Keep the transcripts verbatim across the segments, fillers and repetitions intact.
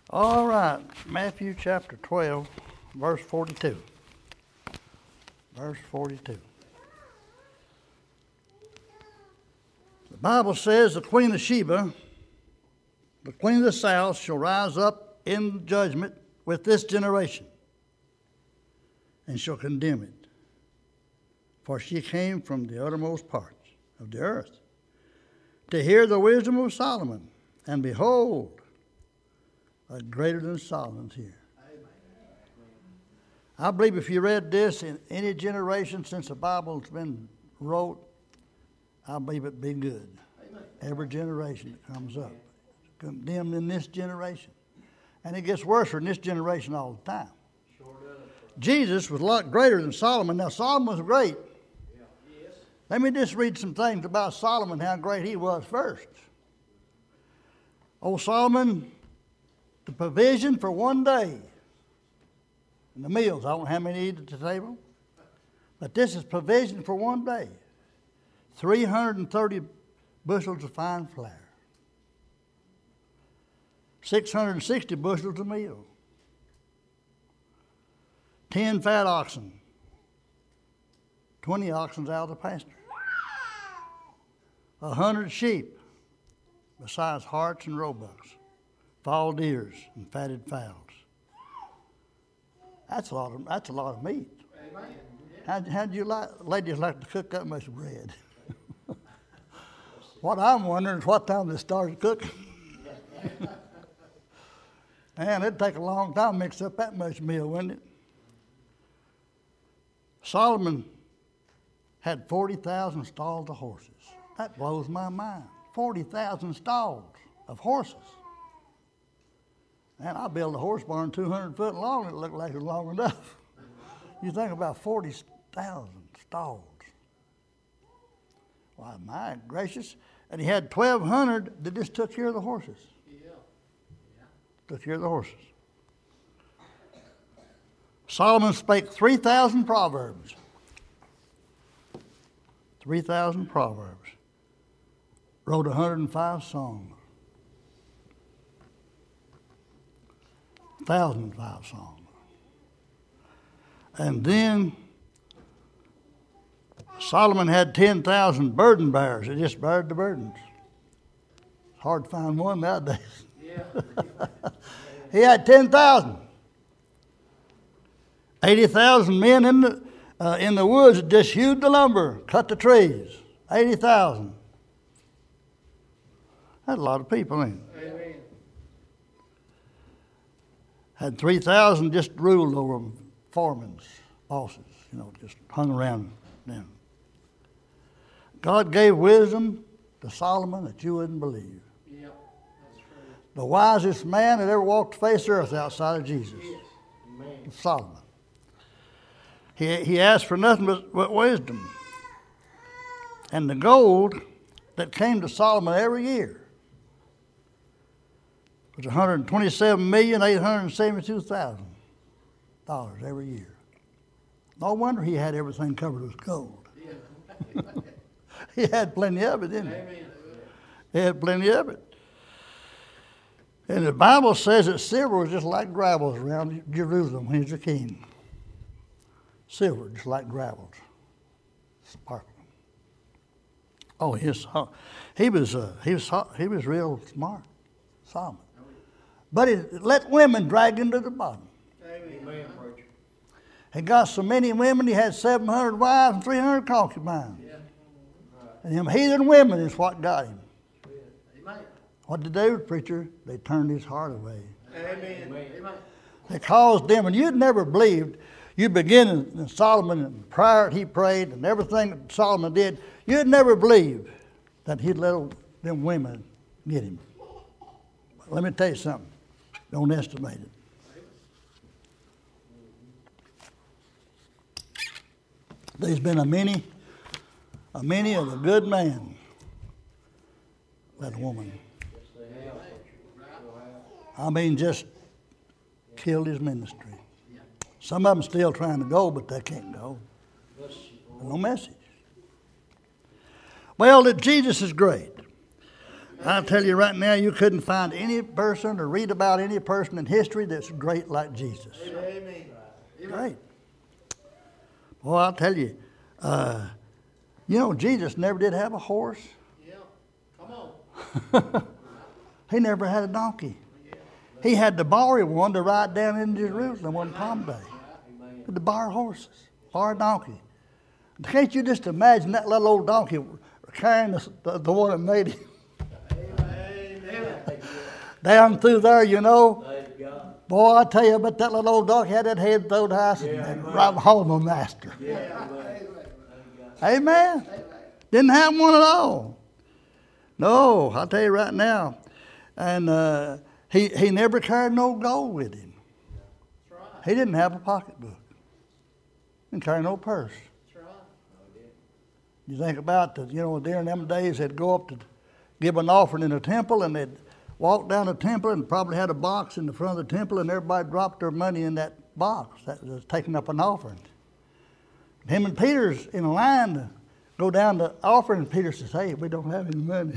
All right, Matthew chapter twelve, verse forty-two. Verse forty-two. The Bible says the Queen of Sheba, the Queen of the South, shall rise up in judgment with this generation and shall condemn it. For she came from the uttermost parts of the earth to hear the wisdom of Solomon. And behold, a greater than Solomon's here. I believe if you read this in any generation since the Bible's been wrote, I believe it'd be good. Every generation that comes up. Condemned in this generation. And it gets worse in this generation all the time. Sure does. Jesus was a lot greater than Solomon. Now, Solomon was great. Yeah. Yes. Let me just read some things about Solomon, how great he was first. Oh, Solomon, the provision for one day. And the meals, I don't know how many eat at the table. But this is provision for one day. three hundred thirty bushels of fine flour. six hundred sixty bushels of meal. ten fat oxen. twenty oxen out of the pasture. one hundred sheep, besides harts and roebucks, fall deers and fatted fowls. That's a lot of that's a lot of meat. How how'd you like ladies like to cook that much bread? What I'm wondering is what time they started cooking. Man, it'd take a long time to mix up that much meal, wouldn't it? Solomon had forty thousand stalls of horses. That blows my mind. forty thousand stalls of horses. Man, I built a horse barn two hundred foot long. It looked like it was long enough. You think about forty thousand stalls. Why, my gracious. And he had twelve hundred that just took care of the horses. Yeah. Yeah. Took care of the horses. Solomon spake three thousand proverbs. three thousand proverbs. Wrote one hundred five songs. one thousand five songs. And then Solomon had ten thousand burden bearers that just bared the burdens. It's hard to find one nowadays. Yeah. He had ten thousand. eighty thousand men in the, uh, in the woods that just hewed the lumber, cut the trees. eighty thousand. That's a lot of people, ain't it? Amen. Had three thousand just ruled over them, foremans, bosses, you know, just hung around them. God gave wisdom to Solomon that you wouldn't believe. Yeah, that's true. The wisest man that ever walked the face of the earth outside of Jesus. Yes. Amen. Solomon. He, he asked for nothing but, but wisdom. And the gold that came to Solomon every year was one hundred twenty-seven million eight hundred seventy-two thousand dollars every year. No wonder he had everything covered with gold. Yeah. He had plenty of it, didn't he? Amen. He had plenty of it. And the Bible says that silver was just like gravels around Jerusalem when he was a king. Silver, just like gravels. Sparkling. Oh, he was, he was, uh, he was, he was real smart, Solomon. But he let women drag him to the bottom. Amen. He got so many women, he had seven hundred wives and three hundred concubines. Yeah. And them heathen women is what got him. Amen. What did they do, preacher? They turned his heart away. Amen. Amen. They caused them, and you'd never believed, you begin in Solomon and the prayer he prayed and everything that Solomon did, you'd never believe that he'd let them women get him. But let me tell you something. Don't estimate it. There's been a many, a many of a good man, that woman. I mean, just killed his ministry. Some of them still trying to go, but they can't go. No message. Well, that Jesus is great. I'll tell you right now, you couldn't find any person or read about any person in history that's great like Jesus. Amen. Great. Well, I'll tell you, uh, you know, Jesus never did have a horse. Yeah. Come on. He never had a donkey. He had to borrow one to ride down into Jerusalem on Palm Day. He had to borrow horses, borrow a donkey. Can't you just imagine that little old donkey carrying the, the, the one that made him? Amen. Down through there, you know. Boy, I tell you, but that little old donkey had that head throwed high and, Yeah, and amen. right home, my master. Yeah. Amen. Didn't have one at all. No, I'll tell you right now. And uh, he, he never carried no gold with him. That's right. He didn't have a pocketbook. Didn't carry no purse. That's right. You think about the, you know, during them days, they'd go up to give an offering in the temple, and they'd walk down the temple and probably had a box in the front of the temple, and everybody dropped their money in that box that was taking up an offering. Him and Peter's in a line to go down the offering, and Peter says, "Hey, we don't have any money.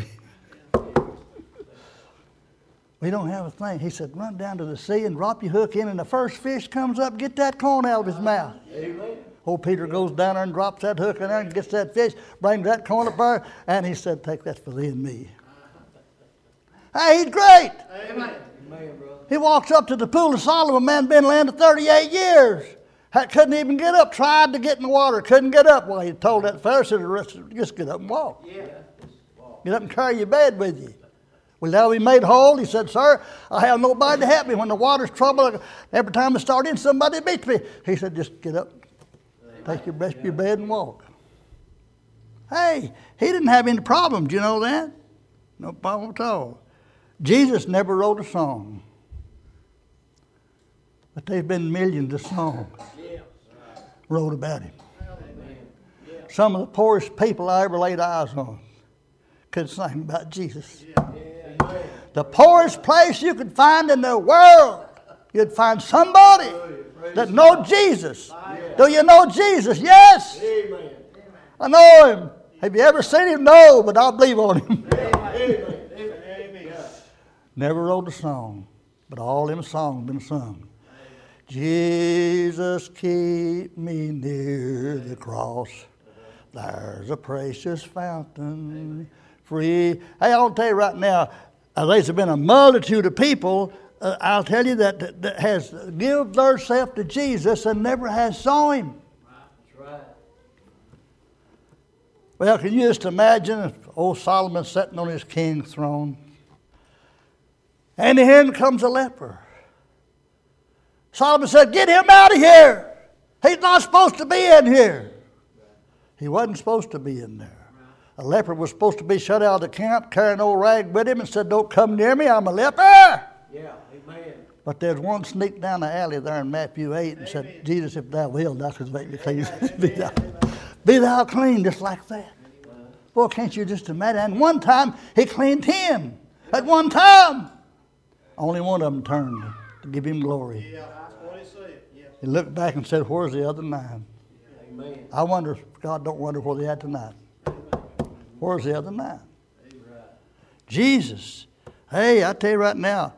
We don't have a thing." He said, "Run down to the sea and drop your hook in, and the first fish comes up, get that coin out of his mouth." Amen. Old Peter goes down there and drops that hook in there and gets that fish, brings that coin up there, and he said, "Take that for thee and me." Hey, he's great. Amen. Amen, brother. He walks up to the pool of Solomon, man, been land for thirty-eight years. Had- Couldn't even get up, tried to get in the water, couldn't get up. Well, he told that Pharisee, just get up and walk. Yeah. Get up and carry your bed with you. Well, now he made whole. He said, "Sir, I have nobody to help me. When the water's trouble, every time I start in, somebody beats me." He said, "Just get up, take your rest your bed and walk." Hey, he didn't have any problems. You know that? No problem at all. Jesus never wrote a song. But there's been millions of songs wrote about him. Some of the poorest people I ever laid eyes on could sing about Jesus. The poorest place you could find in the world, you'd find somebody that know Jesus. Do you know Jesus? Yes. Amen. I know him. Have you ever seen him? No, but I believe on him. Amen. Never wrote a song, but all them songs been sung. Jesus, keep me near the cross. There's a precious fountain free. Hey, I'll tell you right now, uh, there's been a multitude of people, uh, I'll tell you, that, that has given themselves to Jesus and never has saw him. That's right. Well, can you just imagine if old Solomon sitting on his king's throne, and here comes a leper. Solomon said, "Get him out of here. He's not supposed to be in here." He wasn't supposed to be in there. A leper was supposed to be shut out of the camp, carrying an old rag with him and said, "Don't come near me, I'm a leper." Yeah. Amen. But there's one sneaked down the alley there in Matthew eight and said, "Jesus, if thou wilt, thou canst make me clean." be, thou, be thou clean, just like that. Boy, can't you just imagine? And one time, he cleaned him. At one time. Only one of them turned to give him glory. Yeah, that's what he said. Yes. He looked back and said, "Where's the other nine?" Amen. I wonder if God don't wonder where they at tonight. Where's the other nine? Jesus. Hey, I tell you right now,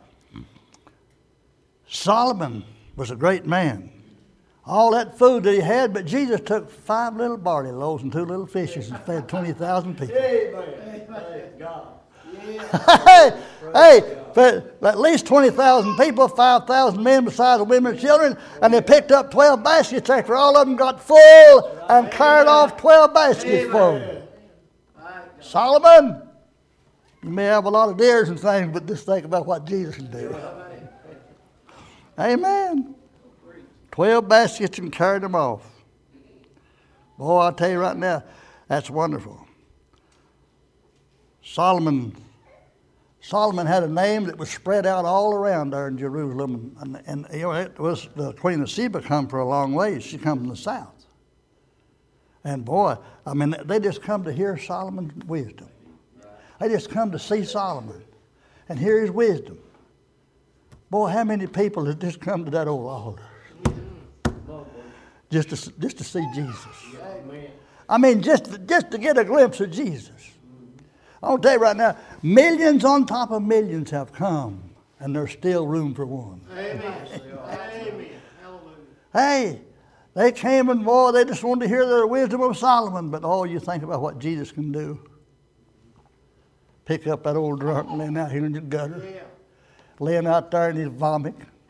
Solomon was a great man. All that food that he had, but Jesus took five little barley loaves and two little fishes and fed twenty thousand people. Amen. Praise God. hey, hey, fed at least twenty thousand people, five thousand men besides the women and children, and they picked up twelve baskets after all of them got full and carried off twelve baskets full. Solomon, you may have a lot of deers and things, but just think about what Jesus did. Amen. Twelve baskets and carried them off. Boy, I'll tell you right now, that's wonderful. Solomon, Solomon had a name that was spread out all around there in Jerusalem, and, and you know, it was the Queen of Sheba come for a long way. She come from the south. And boy, I mean, they just come to hear Solomon's wisdom. They just come to see Solomon and hear his wisdom. Boy, how many people have just come to that old altar just to, just to see Jesus? I mean, just, just to get a glimpse of Jesus. I'll tell you right now, millions on top of millions have come, and there's still room for one. Amen. Amen. Hallelujah. Hey, they came and boy, they just wanted to hear the wisdom of Solomon, but oh, you think about what Jesus can do. Pick up that old drunk laying out here in the gutter, Yeah. laying out there in his vomit.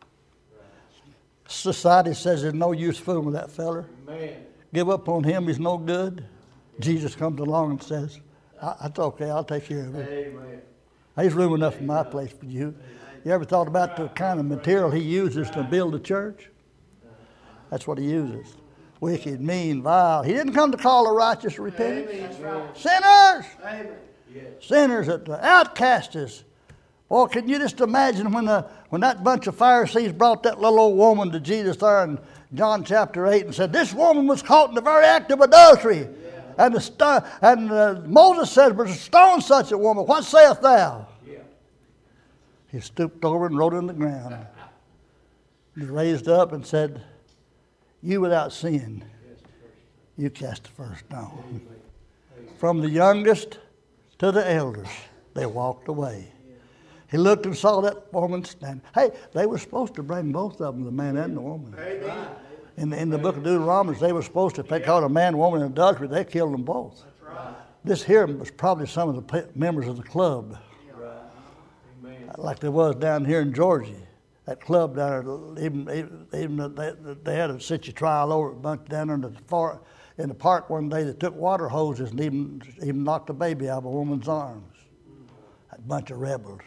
Society says there's no use fooling with that feller. Amen. Give up on him, he's no good. Jesus comes along and says, that's okay, I'll take care of it. Amen. There's room enough in my place for you. You ever thought about the kind of material he uses to build a church? That's what he uses. Wicked, mean, vile. He didn't come to call the righteous to repentance. Amen. Sinners! Amen. Yes. Sinners, that the outcasts. Well, can you just imagine when the when that bunch of Pharisees brought that little old woman to Jesus there in John chapter eight and said, this woman was caught in the very act of adultery. Yeah. And the sto- and uh, Moses said, but stone such a woman. What sayest thou? Yeah. He stooped over and wrote it in the ground. He raised up and said, you without sin, you cast the first stone. From the youngest to the elders, they walked away. He looked and saw that woman stand. Hey, they were supposed to bring both of them, the man and the woman. Amen. In the, in the book of Deuteronomy, they were supposed to, if they caught a man and woman in adultery, they killed them both. That's right. This here was probably some of the pe- members of the club, Right. Amen. like there was down here in Georgia. That club down there, even, even, even they, they had a city trial over a bunch down there in the, far, in the park one day that took water hoses and even, even knocked a baby out of a woman's arms. That bunch of rebels.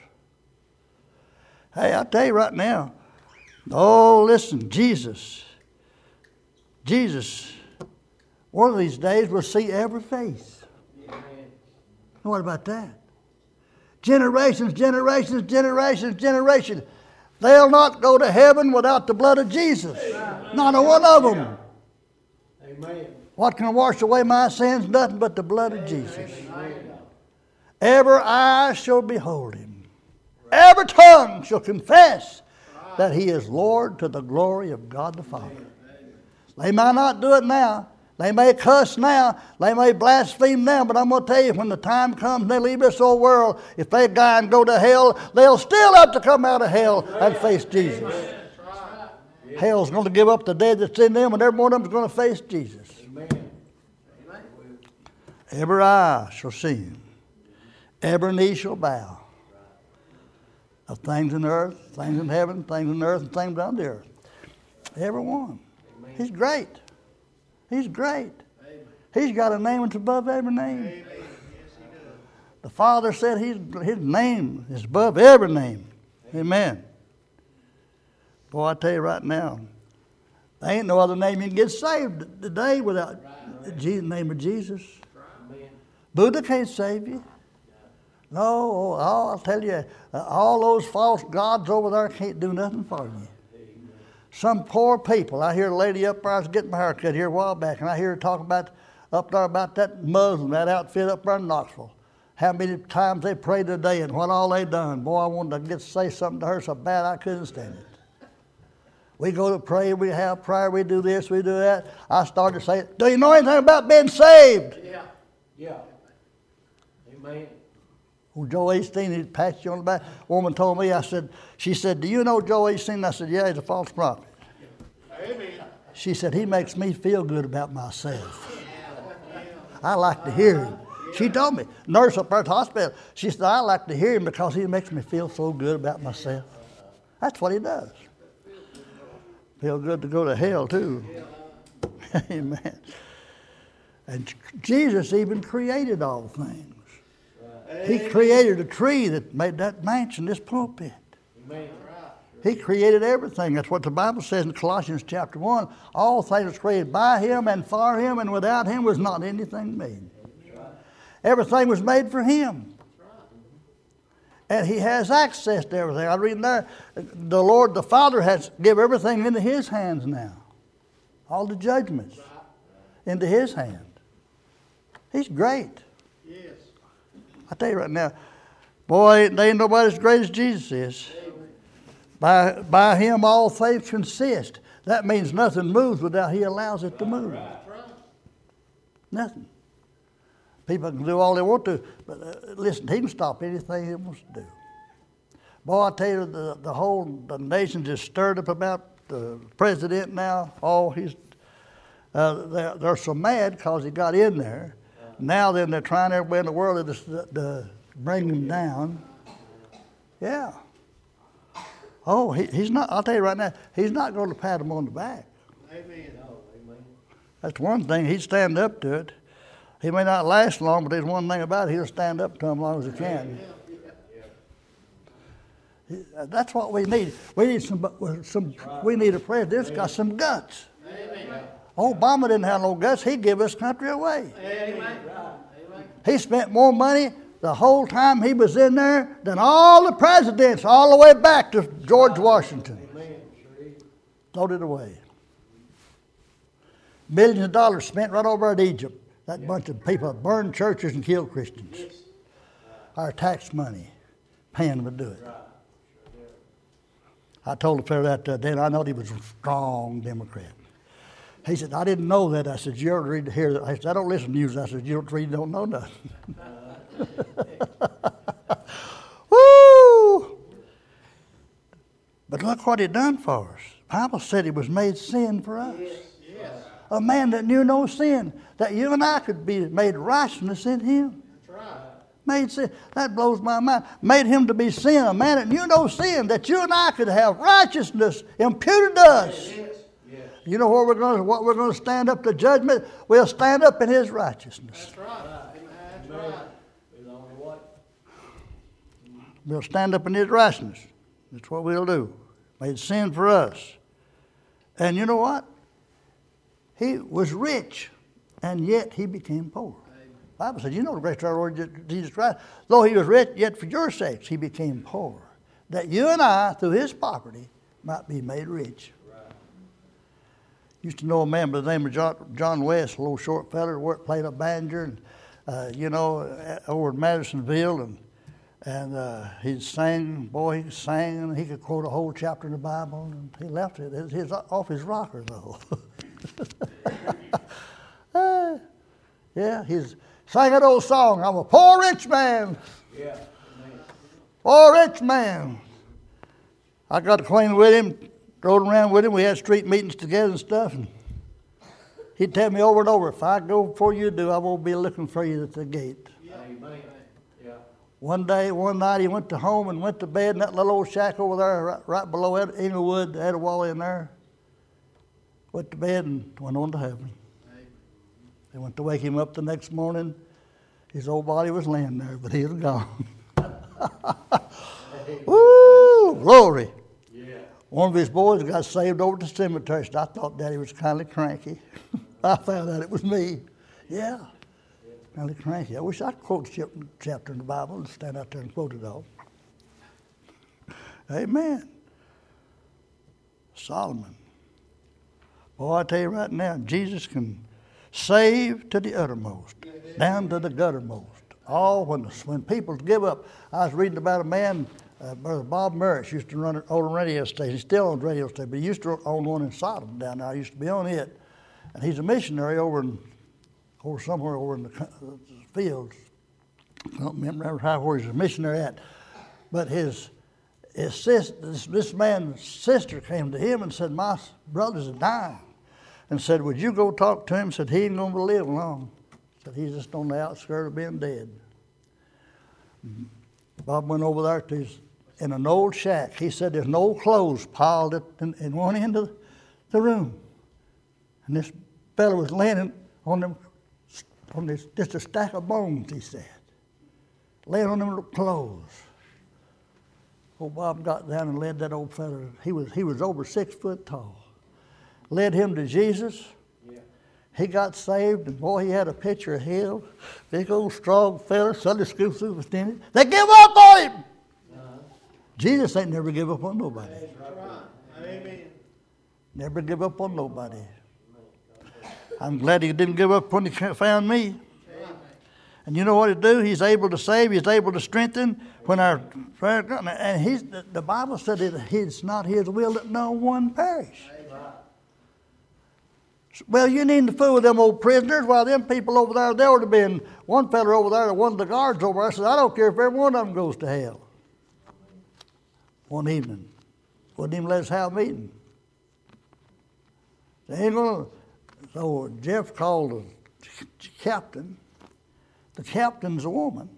Hey, I'll tell you right now. Oh, listen, Jesus. Jesus, one of these days we'll see every face. Amen. What about that? Generations, generations, generations, generations. They'll not go to heaven without the blood of Jesus. Amen. Not a one of them. Amen. What can wash away my sins? Nothing but the blood of Jesus. Amen. Every eye shall behold him. Every tongue shall confess that he is Lord to the glory of God the Father. They might not do it now. They may cuss now. They may blaspheme now. But I'm going to tell you, when the time comes and they leave this old world, if they die and go to hell, they'll still have to come out of hell and face Jesus. Hell's going to give up the dead that's in them, and every one of them's going to face Jesus. Amen. Every eye shall see him. Every knee shall bow. Of things in the earth, things in heaven, things in the earth, and things down the earth. Every one. He's great. He's great. Amen. He's got a name that's above every name. Amen. Yes, he does. The Father said his, his name is above every name. Amen. Boy, I tell you right now, there ain't no other name you can get saved today without the name of Jesus. Amen. Buddha can't save you. No, oh, I'll tell you, uh, all those false gods over there can't do nothing for you. Some poor people. I hear a lady up there, I was getting my hair cut here a while back, and I hear her talking about up there about that Muslim, that outfit up there in Knoxville. How many times they prayed a day and what all they done. Boy, I wanted to get to say something to her so bad I couldn't stand it. We go to pray, we have prayer, we do this, we do that. I started saying, do you know anything about being saved? Yeah. Yeah. Amen. Well, Joe Osteen, he patched you on the back. A woman told me, I said, she said, do you know Joe Osteen? I said, yeah, he's a false prophet. Amen. She said, he makes me feel good about myself. I like to hear him. She told me, nurse up there at the hospital, she said, I like to hear him because he makes me feel so good about myself. That's what he does. Feel good to go to hell, too. Amen. And Jesus even created all things. He created a tree that made that mansion, this pulpit. Amen. He created everything. That's what the Bible says in Colossians chapter one. All things were created by him and for him, and without him was not anything made. Everything was made for him. And he has access to everything. I read there, the Lord, the Father, has given everything into his hands now. All the judgments into his hand. He's great. Yes. I tell you right now, boy, there ain't nobody as great as Jesus is. By, by him all things consist. That means nothing moves without he allows it to move. Nothing. People can do all they want to, but uh, listen, he can stop anything he wants to do. Boy, I tell you, the, the whole the nation is stirred up about the president now. Oh, he's uh, they're, they're so mad because he got in there. Now then, they're trying everywhere in the world to, to bring him down. Yeah. Oh, he, he's not. I'll tell you right now, he's not going to pat him on the back. Amen. That's one thing. He'd stand up to it. He may not last long, but there's one thing about it. He'll stand up to him as long as he can. That's what we need. We need some. Some. We need a president that's got some guts. Amen. Obama didn't have no guts. He gave this country away. Amen. He spent more money the whole time he was in there than all the presidents, all the way back to George Washington. Throw it away. Millions of dollars spent right over at Egypt. That bunch of people burned churches and killed Christians. Our tax money, paying them to do it. I told the fellow that uh, day, and I know he was a strong Democrat. He said, I didn't know that. I said, you ought to read hear that. I said, I don't listen to news. I said, you don't read, you don't know nothing. Woo! But look what he done for us. The Bible said he was made sin for us. Yes. Yes. A man that knew no sin, that you and I could be made righteousness in him. That's right. Made sin. That blows my mind. Made him to be sin, a man that knew no sin, that you and I could have righteousness imputed to us. Yes. Yes. You know where we're going to, what we're going to stand up to judgment? We'll stand up in his righteousness. That's right. That's right. We'll stand up in his righteousness. That's what we'll do. Made sin for us. And you know what? He was rich, and yet he became poor. The Bible says, you know the grace of our Lord Jesus Christ. Though he was rich, yet for your sakes he became poor, that you and I, through his poverty, might be made rich. Right. Used to know a man by the name of John, John West, a little short fella who worked, played a banjo, and uh, you know, over in Madisonville, and and uh, he'd sing. Boy, he sang, and he could quote a whole chapter in the Bible, and he left it. It was his, off his rocker though. uh, yeah, he's sang that old song. I'm a poor rich man. Yeah. Poor rich man. I got acquainted with him, rode around with him. We had street meetings together and stuff. And he'd tell me over and over, if I go before you do, I won't be looking for you at the gate. Yeah. Amen. Yeah. One day, one night, he went to home and went to bed in that little old shack over there, right, right below Ed, Englewood, had a wall in there. Went to bed and went on to heaven. They went to wake him up the next morning. His old body was laying there, but he was gone. Woo! Glory. Yeah. One of his boys got saved over at the cemetery. So I thought Daddy was kind of cranky. I found out it was me. Yeah. Kind of cranky. I wish I could quote a chapter in the Bible and stand out there and quote it all. Amen. Solomon. Boy, I tell you right now, Jesus can save to the uttermost, down to the guttermost. All when the, when people give up. I was reading about a man, uh, Brother Bob Murris, used to run an old radio station. He's still on the radio station, but he used to own one in Sodom down there. I used to be on it. And he's a missionary over in, over somewhere over in the, the fields. I don't remember how where he's a missionary at. But his his sis, this, this man's sister came to him and said, my brother's dying. And said, would you go talk to him? Said, he ain't going to live long. Said, he's just on the outskirts of being dead. Bob went over there to his, in an old shack. He said, there's no clothes piled up in, in one end of the room. And this fellow was laying on them, on this, just a stack of bones, he said. Laying on them little clothes. Old Bob got down and led that old fellow. He was, he was over six foot tall. Led him to Jesus. Yeah. He got saved, and boy, he had a picture of him. Big old strong fella, Sunday school superintendent. They give up on him. Uh-huh. Jesus ain't never give up on nobody. That's right. Amen. Never give up on nobody. I'm glad he didn't give up when he found me. Amen. And you know what he do? He's able to save. He's able to strengthen. When our and he's the Bible said that it's not his will that no one perish. Well, you need to fool them old prisoners. While them people over there, there would have been one fella over there, one of the guards over there said, I don't care if every one of them goes to hell. One evening, wouldn't even let us have a meeting. They ain't gonna. So Jeff called the captain. The captain's a woman.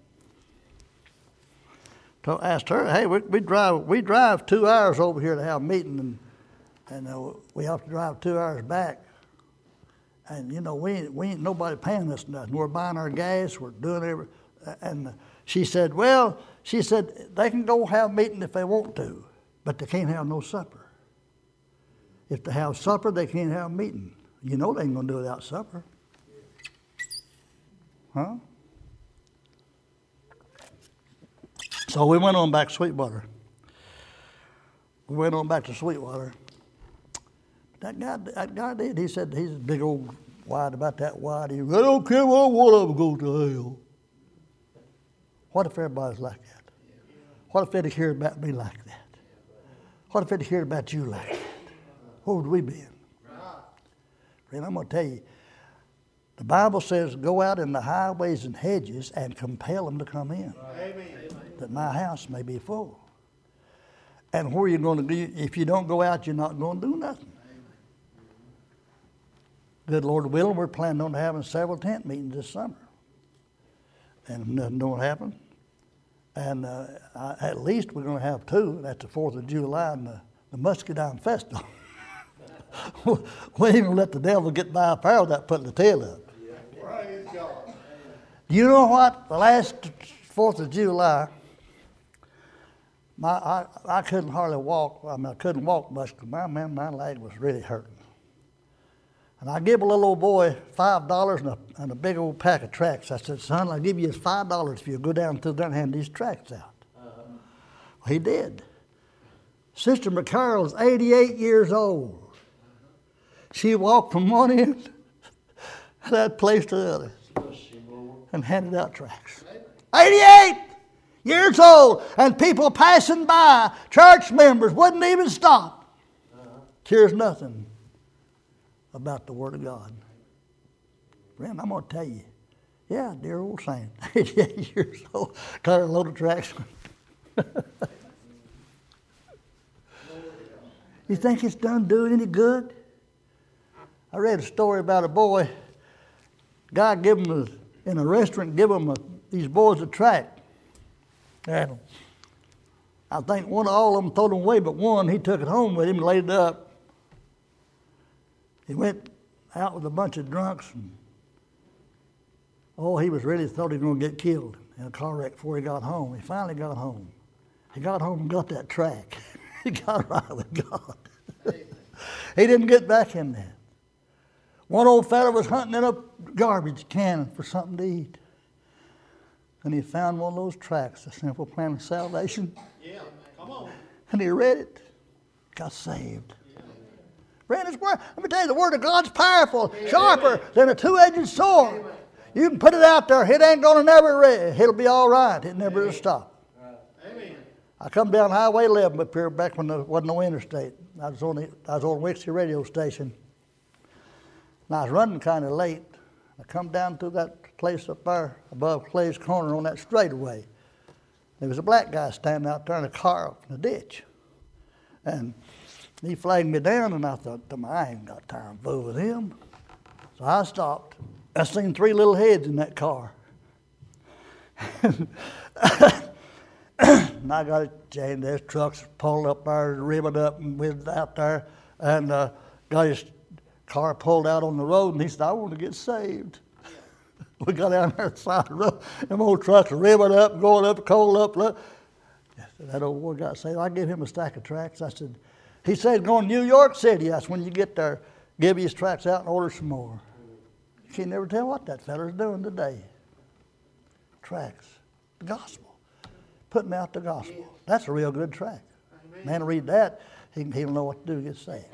So I asked her, hey, we, we drive we drive two hours over here to have a meeting, and and uh, we have to drive two hours back. And you know, we ain't, we ain't nobody paying us nothing. We're buying our gas. We're doing every. And she said, well, she said they can go have a meeting if they want to, but they can't have no supper. If they have supper, they can't have a meeting. You know they ain't gonna do it without supper, huh? So we went on back to Sweetwater. We went on back to Sweetwater. That guy, that guy did. He said he's a big old wide about that wide. He said, I don't care what one of them goes to hell. What if everybody's like that? What if they'd hear about me like that? What if they'd hear about you like that? Where would we be in? Friend, I'm going to tell you, the Bible says, go out in the highways and hedges and compel them to come in. Amen. That my house may be full. And where are you going to do? If you don't go out, you're not going to do nothing. Good Lord willing, we're planning on having several tent meetings this summer. And nothing don't happen. And uh, I, at least we're going to have two. That's the fourth of July and the, the Muscadine Festival. We ain't going to let the devil get by a power without putting the tail up. Praise God. You know what? The last fourth of July, my I, I couldn't hardly walk. I mean, I couldn't walk much because my, man, my leg was really hurting. And I give a little old boy five dollars and a, and a big old pack of tracts. I said, son, I'll give you five dollars if you go down through there and hand these tracts out. Uh-huh. Well, he did. Sister McCarroll is eighty-eight years old. She walked from one end of that place to the other and handed out tracts. eighty-eight years old, and people passing by, church members, wouldn't even stop. Uh-huh. Cares nothing about the Word of God. Friend, I'm going to tell you, yeah, dear old saint, eighty-eight years old, got a load of tracts. You think it's done doing any good? I read a story about a boy. Guy give him a, in a restaurant, give him a, these boys a tract. And I think one of all of them threw them away, but one, he took it home with him and laid it up. He went out with a bunch of drunks, and oh, he was really thought he was going to get killed in a car wreck before he got home. He finally got home. He got home and got that tract. He got right with God. He didn't get back in there. One old fella was hunting in a garbage can for something to eat. And he found one of those tracts, The Simple Plan of Salvation. Yeah, come on. And he read it. Got saved. Friend, it's word. Let me tell you, the Word of God's powerful, sharper than a two-edged sword. You can put it out there. It ain't going to never read. It'll be all right. It never will stop. Amen. I come down Highway eleven up here back when there wasn't no interstate. I was on the, I was on Wixie radio station. And I was running kind of late. I come down to that place up there above Clay's Corner on that straightaway. There was a black guy standing out there in a car in the ditch. And he flagged me down, and I thought, I ain't got time to fool with him. So I stopped. I seen three little heads in that car. And I got it chained. There's trucks pulled up there, ribboned up, and with out there. And uh, got his car pulled out on the road, and he said, I want to get saved. We got down there at the side of the road. Them old trucks ribboned up, going up, cold up. Look. That old boy got saved. I gave him a stack of tracts. I said, he said, going to New York City. That's when you get there, give his tracts out and order some more. You can never tell what that feller's doing today. Tracts. The gospel. Putting out the gospel. That's a real good tract. Man will read that, he, he'll know what to do to get saved.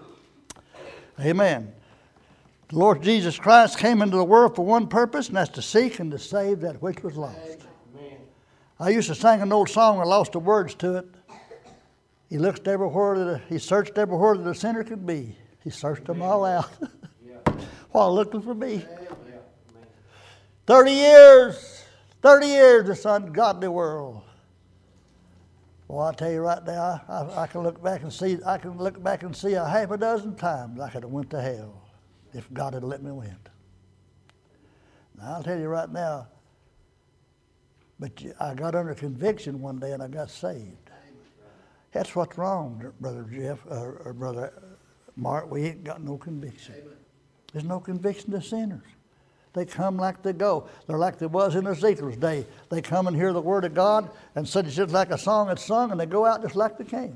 Amen. The Lord Jesus Christ came into the world for one purpose, and that's to seek and to save that which was lost. Amen. I used to sing an old song, I lost the words to it. He looked everywhere that he searched everywhere that a sinner could be. He searched them all out. while looking for me. Yeah, man. Thirty years, thirty years the Son got the world. Well, I tell you right now, I, I, I can look back and see. I can look back and see a half a dozen times I could have went to hell if God had let me win. Now I'll tell you right now. But I got under conviction one day and I got saved. That's what's wrong, Brother Jeff or, or Brother Mark. We ain't got no conviction. There's no conviction to sinners. They come like they go. They're like they was in Ezekiel's day. They come and hear the word of God and said it's just like a song that's sung, and they go out just like they came.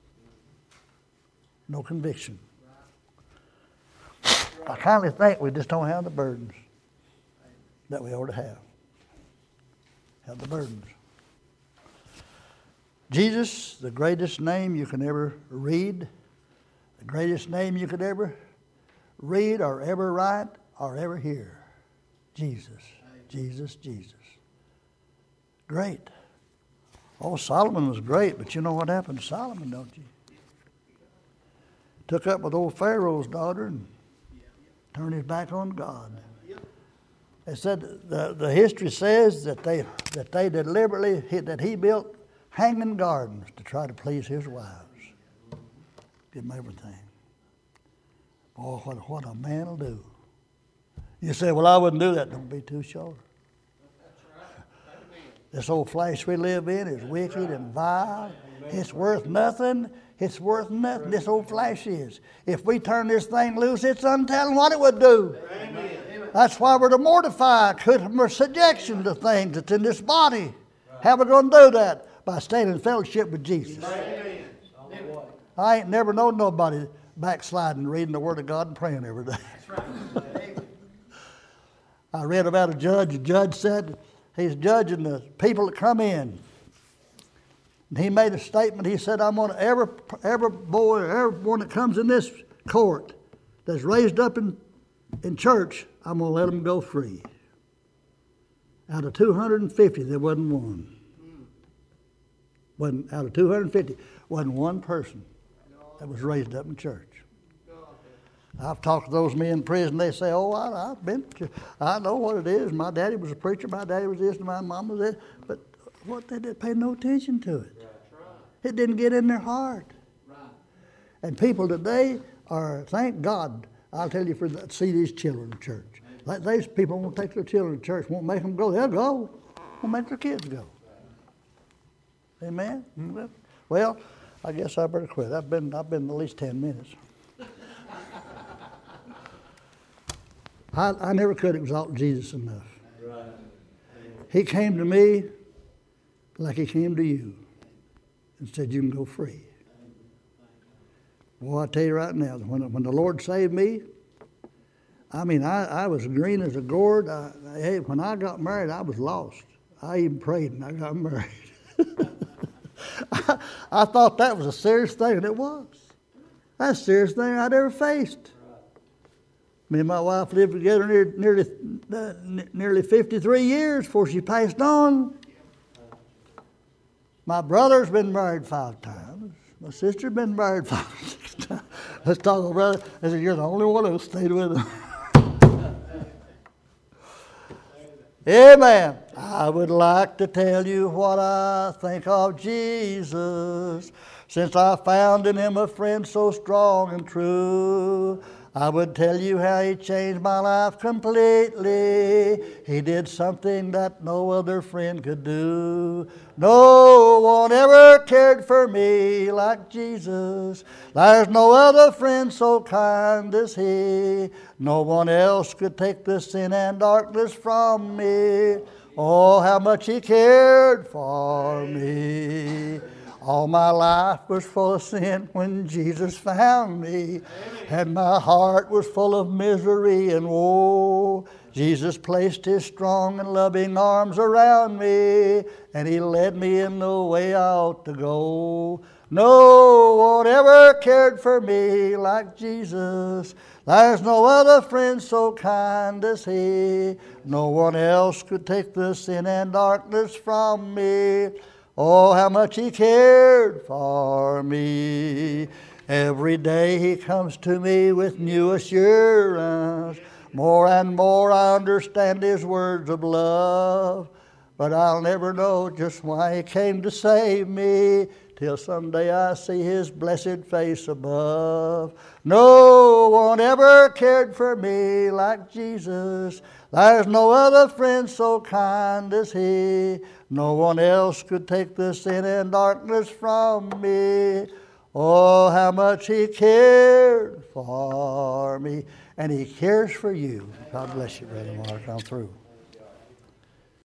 No conviction. I kindly think we just don't have the burdens that we ought to have. Have the burdens. Jesus, the greatest name you can ever read, the greatest name you could ever read or ever write or ever hear. Jesus, Jesus, Jesus. Great. Oh, Solomon was great, but you know what happened to Solomon, don't you? Took up with old Pharaoh's daughter and turned his back on God. They said the, the history says that they that they deliberately that he built hanging gardens to try to please his wives. Give them everything. Boy, what, what a man will do. You say, well, I wouldn't do that. Don't be too sure. This old flesh we live in is wicked and vile. It's worth nothing. It's worth nothing. This old flesh is. If we turn this thing loose, it's untelling what it would do. Amen. That's why we're to mortify, put subjection to things that's in this body. How are we going to do that? By staying in fellowship with Jesus. Amen. I ain't never known nobody backsliding, reading the Word of God and praying every day. I read about a judge. The judge said he's judging the people that come in. And he made a statement. He said, I'm going to, every, every boy, everyone that comes in this court that's raised up in, in church, I'm going to let them go free. Out of two hundred fifty, there wasn't one. Wasn't, out of two hundred fifty, wasn't one person that was raised up in church. I've talked to those men in prison. They say, oh, I, I've been, to, I know what it is. My daddy was a preacher. My daddy was this and my mom was that. But what, they didn't pay no attention to it. It didn't get in their heart. And people today are, thank God, I'll tell you, for the, see these children in church. Like these people won't take their children to church, won't make them go. They'll go. Won't make their kids go. Amen? Well, I guess I better quit. I've been, I've been at least ten minutes. I, I never could exalt Jesus enough. Right. He came to me like he came to you and said, you can go free. Well, I tell you right now, when, when the Lord saved me, I mean, I, I was green as a gourd. I, hey, when I got married, I was lost. I even prayed and I got married. I, I thought that was a serious thing, and it was. That's the serious thing I'd ever faced. Me and my wife lived together near, nearly uh, nearly fifty-three years before she passed on. My brother's been married five times. My sister's been married five six times. Let's talk about brother. I said, you're the only one who stayed with him. Amen. I would like to tell you what I think of Jesus, since I found in him a friend so strong and true. I would tell you how he changed my life completely. He did something that no other friend could do. No one ever cared for me like Jesus. There's no other friend so kind as he. No one else could take the sin and darkness from me. Oh, how much he cared for me. All my life was full of sin when Jesus found me. Amen. And my heart was full of misery and woe. Jesus placed his strong and loving arms around me, and he led me in the way I ought to go. No one ever cared for me like Jesus. There's no other friend so kind as he. No one else could take the sin and darkness from me. Oh, how much he cared for me. Every day he comes to me with new assurance. More and more I understand His words of love, but I'll never know just why He came to save me, till someday I see His blessed face above. No one ever cared for me like Jesus. There's no other friend so kind as He. No one else could take the sin and darkness from me. Oh, how much He cared for me. And He cares for you. God bless you, Brother Mark. I'm through.